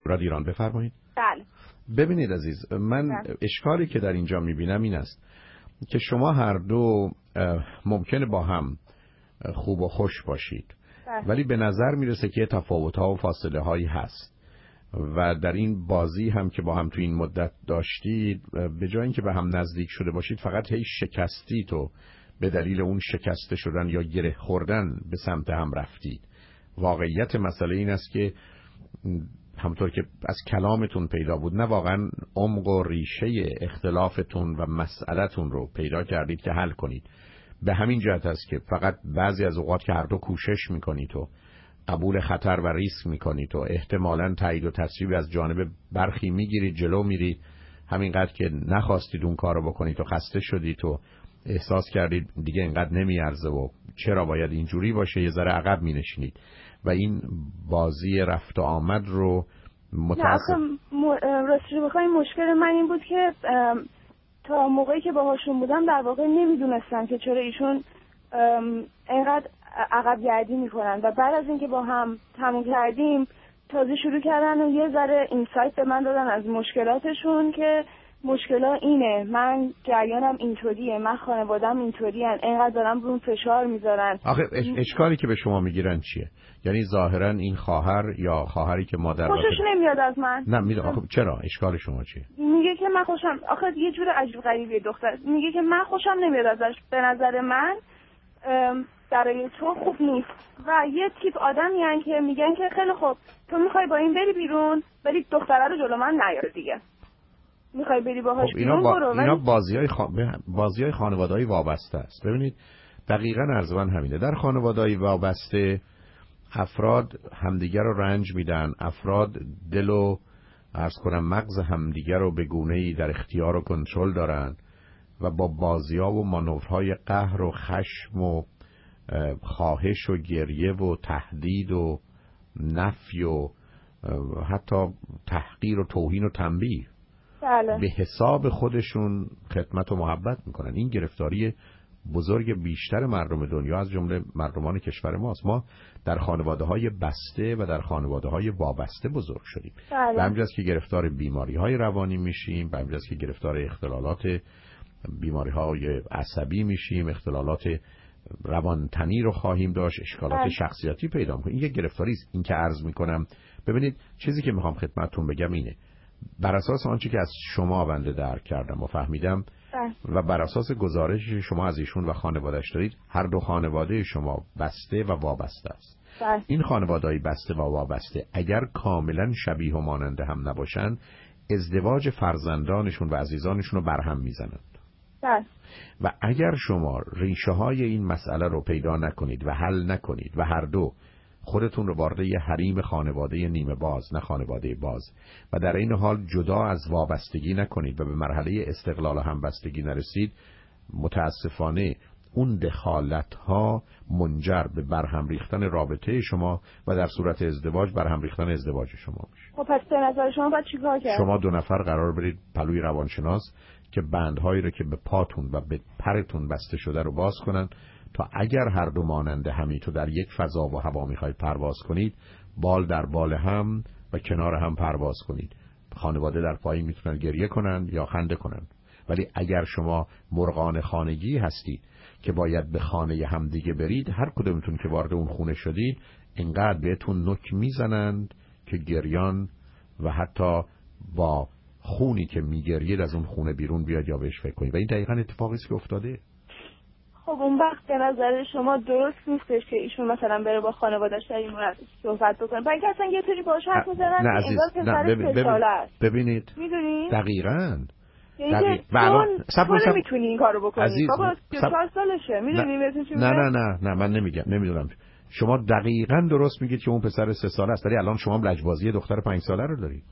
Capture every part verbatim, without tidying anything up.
رادیو ایران، بفرمایید. بله. ببینید عزیز، من بله. اشکالی که در اینجا میبینم این است که شما هر دو ممکنه با هم خوب و خوش باشید، بله. ولی به نظر میرسه که تفاوت‌ها و فاصله هایی هست و در این بازی هم که با هم تو این مدت داشتید، به جای اینکه به هم نزدیک شده باشید فقط هی شکستی تو به دلیل اون شکسته شدن یا گره خوردن به سمت هم رفتید. واقعیت مسئله این است که همونطور که از کلامتون پیدا بود، نه واقعا عمق و ریشه اختلافتون و مسئله‌تون رو پیدا کردید که حل کنید. به همین جهت است که فقط بعضی از اوقات که هر دو کوشش میکنید و قبول خطر و ریسک میکنید و احتمالاً تایید و تصویب از جانب برخی میگیرید، جلو میرید، همینقدر که نخواستید اون کار رو بکنید و خسته شدید و احساس کردید دیگه اینقدر نمیارزه و چرا باید اینجوری باشه، یه ذره عقب مینشینید و این بازی رفت و آمد رو متاسف م... راستش بخواید مشکل من این بود که تا موقعی که باهاشون بودم در واقع نمیدونستم که چرا ایشون اینقدر عقب گردی میکنن و بعد از اینکه با هم تموم کردیم تازه شروع کردن و یه ذره اینسایت به من دادن از مشکلاتشون که مشکلا اینه، من جریانم اینطوریه، من خانوادم اینطوری ان، اینقدر دارم برون فشار میذارن. آخه اش... اشکالی که به شما میگیرن چیه؟ یعنی ظاهرا این خواهر یا خواهری که مادر خوشش نمیاد از من. نه میدونم. آخه چرا؟ اشکال شما چیه؟ میگه که من خوشم، آخه یه جور عجیب غریبه دختر، میگه که من خوشم نمیاد ازش، به نظر من برای تو خوب نیست و یه تیپ آدمی هن که میگن که خیلی خوب تو میخوای با این بری بیرون ولی دختره رو جلو من نیار دیگه، میخوای بری باهاش خب بیرون با... برو. اینا بازیای خ... بازیای خانواده‌ای وابسته است. ببینید دقیقاً عرض من همینه. در خانواده‌ای وابسته افراد همدیگر رو رنج میدن، افراد دل و عرض کنم مغز همدیگر رو به گونه‌ای در اختیار و کنترل دارن و با بازی‌ها و مانورهای قهر و خشم و خواهش و گریه و تهدید و نفی و حتی تحقیر و توهین و تنبیه بله. به حساب خودشون خدمت و محبت میکنن. این گرفتاری بزرگ بیشتر مردم دنیا از جمله مردمان کشور ماست. ما در خانواده‌های بسته و در خانواده‌های وابسته بزرگ شدیم. بله. به همین جاست که گرفتار بیماری‌های روانی میشیم، به همین جاست که گرفتار اختلالات بیماری‌های عصبی میشیم، اختلالات روانتنی رو خواهیم داشت، اشکالات بله. شخصیتی پیدا می‌کنیم. این یک گرفتاری است. این که عرض می‌کنم، ببینید چیزی که می‌خوام خدمتتون بگم اینه، بر اساس آنچه که از شما بنده درک کردم و فهمیدم بله. و بر اساس گزارش شما از ایشون و خانواده‌اش دارید، هر دو خانواده شما بسته و وابسته است. بله. این خانواده‌های بسته و وابسته اگر کاملا شبیه و مانند هم نباشن، ازدواج فرزندانشون و عزیزانشون رو برهم میزنند. بله. و اگر شما ریشه های این مسئله رو پیدا نکنید و حل نکنید و هر دو خودتون رو وارد یه حریم خانواده نیمه باز، نه خانواده باز، و در این حال جدا از وابستگی نکنید و به مرحله استقلال و همبستگی نرسید، متاسفانه اون دخالت ها منجر به برهم ریختن رابطه شما و در صورت ازدواج برهم ریختن ازدواج شما میشه. خب پس به نظر شما باید چیکار کرد؟ شما دو نفر قرار برید پلوی روانشناس که بندهایی رو که به پاتون و به پرتون بسته شده رو باز کنن تا اگر هر دو ماننده همی تو در یک فضا و هوا میخواید پرواز کنید، بال در بال هم و کنار هم پرواز کنید. خانواده در پایین میتونن گریه کنن یا خنده کنن، ولی اگر شما مرغان خانگی هستید که باید به خانه همدیگه برید، هر کدومتون که وارد اون خونه شدید اینقدر بهتون نوک میزنند که گریان و حتی با خونی که میگرید از اون خونه بیرون بیاد یا بهش فکر کنید. و این دقیقاً اتفاقی است که افتاده. خب اون وقت به نظر شما درست نیستش که ایشون مثلا بره با خانواده‌اش در این مورد صحبت بکنه؟ برای اصلا یه طوری باهاش حرف می‌زنن که انگار پسر سه ساله است. ببینید می‌دونید؟ دقیقاً یعنی تو نمیتونی این کارو بکنی. بابا سی و چهار سالشه. می‌دونی بهتون چی میگم؟ نه نه نه نه من نمیگم، نمیدونم. شما دقیقاً درست میگید که اون پسر سه ساله است، ولی الان شما لجبازی دختر پنج ساله رو دارید.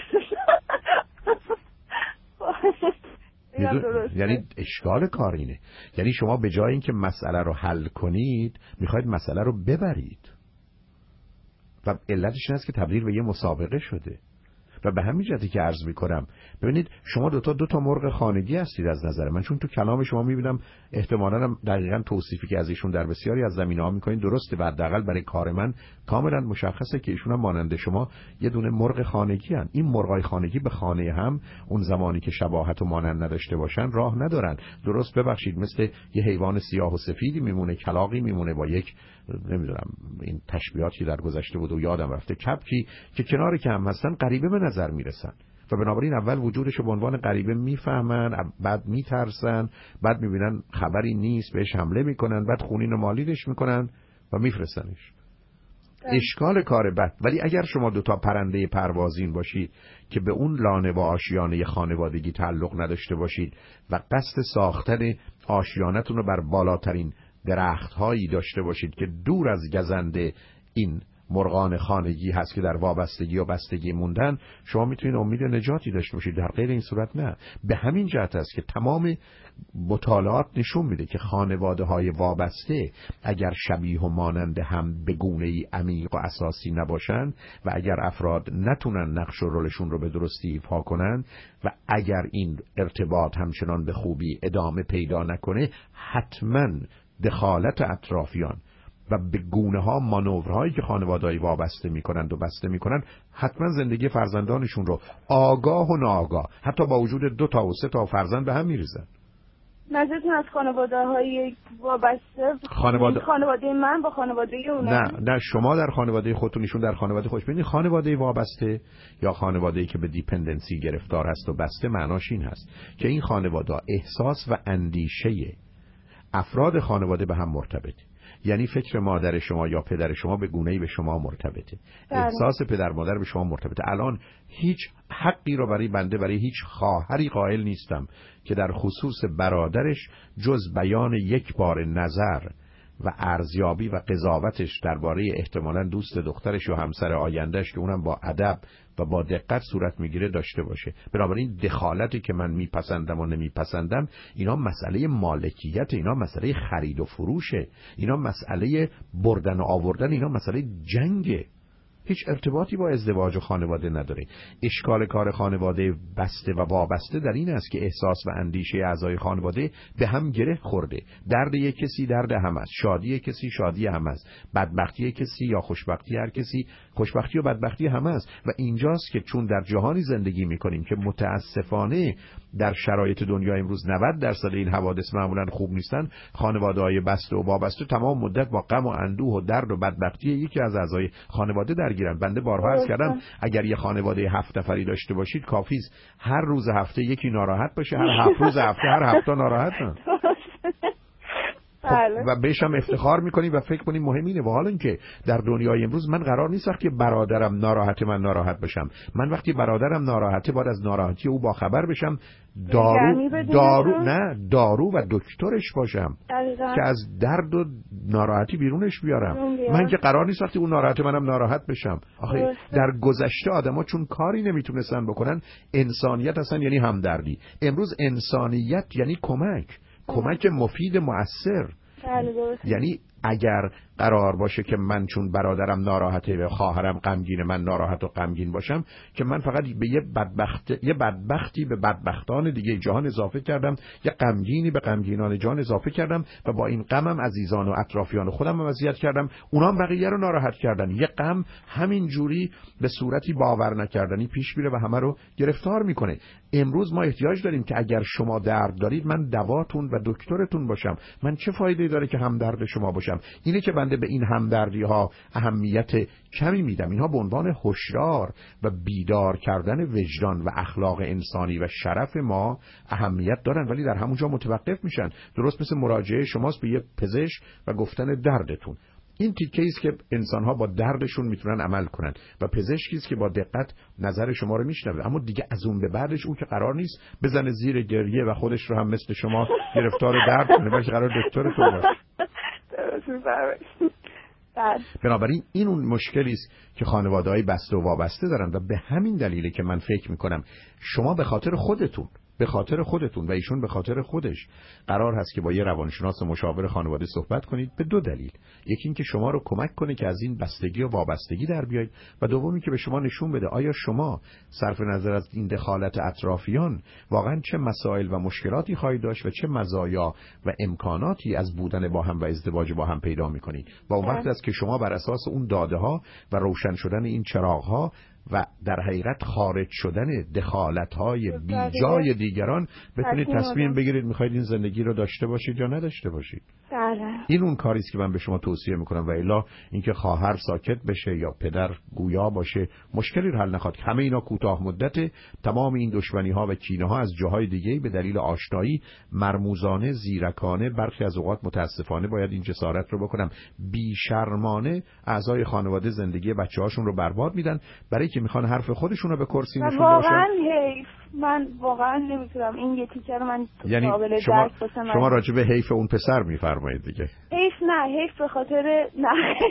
یعنی اشکال کار اینه، یعنی شما به جای اینکه مسئله رو حل کنید میخواید مسئله رو ببرید و علتش این است که تبدیل به یه مسابقه شده. و به همین جهتی که عرض میکنم ببینید شما دو تا دو تا مرغ خانگی هستید از نظر من، چون تو کلام شما میبینم احتمالاً هم دقیقاً توصیفی که از ایشون در بسیاری از زمینه‌ها میکنین درسته و حداقل برای کار من کاملا مشخصه که ایشون هم مانند شما یه دونه مرغ خانگی هستند. این مرغای خانگی به خانه هم اون زمانی که شباهت و مانند نداشته باشن راه ندارن. درست ببخشید مثل یه حیوان سیاه و سفیدی میمونه، کلاغی میمونه با یک نمیدونم این تشبیهاتی در گذشته بود و یادم رفته، کپکی که کنار که هم هستن غریبه به نظر میرسن و بنابراین اول وجودش رو به عنوان غریبه میفهمن، بعد میترسن، بعد میبینن خبری نیست بهش حمله میکنن، بعد خونین و مالیدش میکنن و میفرستنش. اشکال کار بد. ولی اگر شما دوتا پرنده پروازین باشید که به اون لانه و آشیانه خانوادگی تعلق نداشته باشید و قصد ساختن آشیانتون رو بر بالاترین درخت هایی داشته باشید که دور از گزنده این مرغان خانگی هست که در وابستگی و بستگی موندن، شما میتونید امید نجاتی داشته باشید. در غیر این صورت نه. به همین جهت است که تمام مطالعات نشون میده که خانواده های وابسته اگر شبیه و مانند هم به گونه ای عمیق و اساسی نباشن و اگر افراد نتونن نقش و رولشون رو به درستی ایفا کنن و اگر این ارتباط همچنان به خوبی ادامه پیدا نکنه، حتما دخالت اطرافیان و به گونه ها مانورهایی که خانواده‌ای وابسته میکنند و بسته میکنند حتما زندگی فرزندانشون رو آگاه و ناآگاه حتی با وجود دو تا و سه تا فرزند به هم میریزن. نظرتون از خانواده‌های وابسته خانواده خانواده من با خانواده اون؟ نه نه شما در خانواده خودتون، ایشون در خانواده خودش. ببینید خانواده وابسته یا خانواده‌ای که به دیپندنسی گرفتار هست و بسته معناش این هست که این خانواده احساس و اندیشه افراد خانواده به هم مرتبطه. یعنی فکر مادر شما یا پدر شما به گونه‌ای به شما مرتبطه، احساس پدر مادر به شما مرتبطه. الان هیچ حقی رو برای بنده برای هیچ خواهری قائل نیستم که در خصوص برادرش جز بیان یک بار نظر و ارزیابی و قضاوتش درباره احتمالاً دوست دخترش و همسر آیندهش که اونم با ادب و با دقت صورت میگیره داشته باشه. بنابراین دخالتی که من میپسندم و نمیپسندم اینا مسئله مالکیت، اینا مسئله خرید و فروشه، اینا مسئله بردن و آوردن، اینا مسئله جنگه. هیچ ارتباطی با ازدواج و خانواده نداره. اشکال کار خانواده بسته و وابسته در این است که احساس و اندیشه اعضای خانواده به هم گره خورده. درد یک کسی درد هم است، شادی کسی شادی هم است، بدبختی کسی یا خوشبختی هر کسی خوشبختی و بدبختی هم است. و اینجاست که چون در جهانی زندگی میکنیم که متاسفانه در شرایط دنیا امروز نود درصد این حوادث معمولا خوب نیستن، خانواده‌های بسته و وابسته تمام مدت با غم و اندوه و درد و بدبختی یکی از اعضای خانواده درگیرن. بنده بارها عرض کردم اگر یه خانواده هفت نفری داشته باشید کافیست هر روز هفته یکی ناراحت باشه، هر هفت روز هفته هر هفته ناراحتن. خب و بهش هم افتخار میکنیم و فکر کنیم مهم اینه. و حالا اینکه در دنیای امروز من قرار نیست وقتی برادرم ناراحته من ناراحت بشم. من وقتی برادرم ناراحته باید از ناراحتی او باخبر بشم، دارو دارو نه دارو و دکترش باشم دقیقا. که از درد و ناراحتی بیرونش بیارم. من که قرار نیست وقتی اون ناراحته منم ناراحت بشم. آخه در گذشته آدما چون کاری نمیتونستن بکنن، انسانیت اصلا یعنی همدردی. امروز انسانیت یعنی کمک، کمک مفید مؤثر. یعنی اگر قرار باشه که من چون برادرم ناراحته و خواهرم غمگین من ناراحت و غمگین باشم، که من فقط به یه بدبخت یه بدبختی به بدبختان دیگه جهان اضافه کردم، یه غمگینی به غمگینان جهان اضافه کردم و با این غمم عزیزان و اطرافیان خودم رو اذیت کردم، اونام بقیه رو ناراحت کردن. یه غم همین جوری به صورتی باور نکردنی پیش میره و همه رو گرفتار میکنه. امروز ما احتیاج داریم که اگر شما درد دارید من دواتون و دکترتون باشم. من چه فایده داره که همدرد شما باشم؟ اینه که بنده به این همدردی ها اهمیت کمی میدم. اینها به عنوان هشدار و بیدار کردن وجدان و اخلاق انسانی و شرف ما اهمیت دارن، ولی در همونجا متوقف میشن. درست مثل مراجعه شماست به یه پزشک و گفتن دردتون. این تیکه ایست که انسان‌ها با دردشون میتونن عمل کنن و پزشکی است که با دقت نظر شما رو میشنوه. اما دیگه از اون به بعدش اون که قرار نیست بزنه زیر گریه و خودش رو هم مثل شما گرفتار درد کنه، بلکه قرار دکتر تو باشه. بنابراین این اون مشکلی است که خانواده‌های بسته و وابسته دارن و به همین دلیله که من فکر میکنم شما به خاطر خودتون، به خاطر خودتون و ایشون به خاطر خودش قرار هست که با یه روانشناس مشاور خانواده صحبت کنید به دو دلیل. یکی این که شما رو کمک کنه که از این بستگی و وابستگی در بیایید و دومی که به شما نشون بده آیا شما صرف نظر از این دخالت اطرافیان واقعا چه مسائل و مشکلاتی خواهید داشت و چه مزایا و امکاناتی از بودن با هم و ازدواج با هم پیدا می‌کنید. و اون وقت است که شما بر اساس اون داده‌ها و روشن شدن این چراغ‌ها و در حقیقت خارج شدن دخالت‌های بیجای دیگران بتونید تصمیم بگیرید می‌خواید این زندگی رو داشته باشید یا نداشته باشید. بله. این اون کاری است که من به شما توصیه می‌کنم و الا اینکه خواهر ساکت بشه یا پدر گویا باشه مشکلی رو حل نخواهد. همه اینا کوتاه مدته. تمام این دشمنی‌ها و کینه‌ها از جاهای دیگه‌ای به دلیل آشنایی مرموزانه زیرکانه برخی از اوقات متاسفانه باید این جسارت رو بکنم بی‌شرمانه اعضای خانواده زندگی بچه‌هاشون رو برباد میدن برای که میخوان حرف خودشون رو به کرسی نشون بدن. واقعا حیف. من واقعا نمیتونم این یه تیکه رو من یعنی قابل شما درک واسه من. شما راجع به حیف اون پسر میفرمایید دیگه. حیف نه، حیف به خاطر نه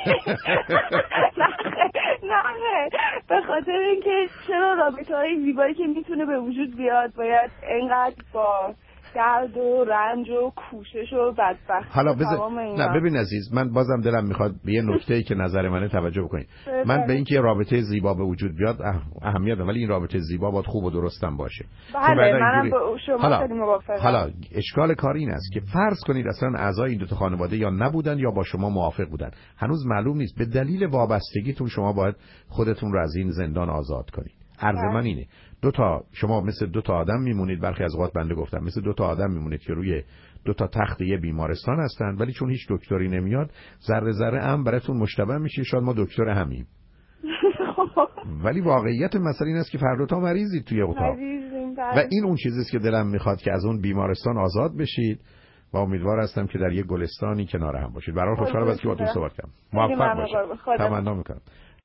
نه نه به خاطر اینکه چرا رابطه‌های زیبایی که میتونه به وجود بیاد باید اینقدر با درد و رنج و کوشش و بدبختی. حالا بذار نه ببین عزیز، من بازم دلم میخواد به یه نکته‌ای که نظر منه توجه بکنید. من به اینکه رابطه زیبا به وجود بیاد اهمیت دارم، ولی این رابطه زیبا باید خوب و درستم باشه. بله منم با شما خیلی موافقم. حالا اشکال کار این است که فرض کنید اصلا اعضای این دو تا خانواده یا نبودن یا با شما موافق بودن، هنوز معلوم نیست، به دلیل وابستگیتون شما باید خودتون رو از این زندان آزاد کنید. عرض من اینه دو تا شما مثل دو تا آدم میمونید، برخی از اوقات بنده گفتم مثل دو تا آدم میمونید که روی دو تا تخت یه بیمارستان هستن، ولی چون هیچ دکتری نمیاد ذره ذره هم براتون مشتبه میشه شاید ما دکتر همیم. ولی واقعیت مسئله این است که فردا تا مریضید توی اتاق و این اون چیزی است که دلم میخواد که از اون بیمارستان آزاد بشید و امیدوار هستم که در یک گلستانی کنار هم باشید. برای خوشحالم از که باهاتون صحبت کردم. موفق باشید. تمنا میکنم.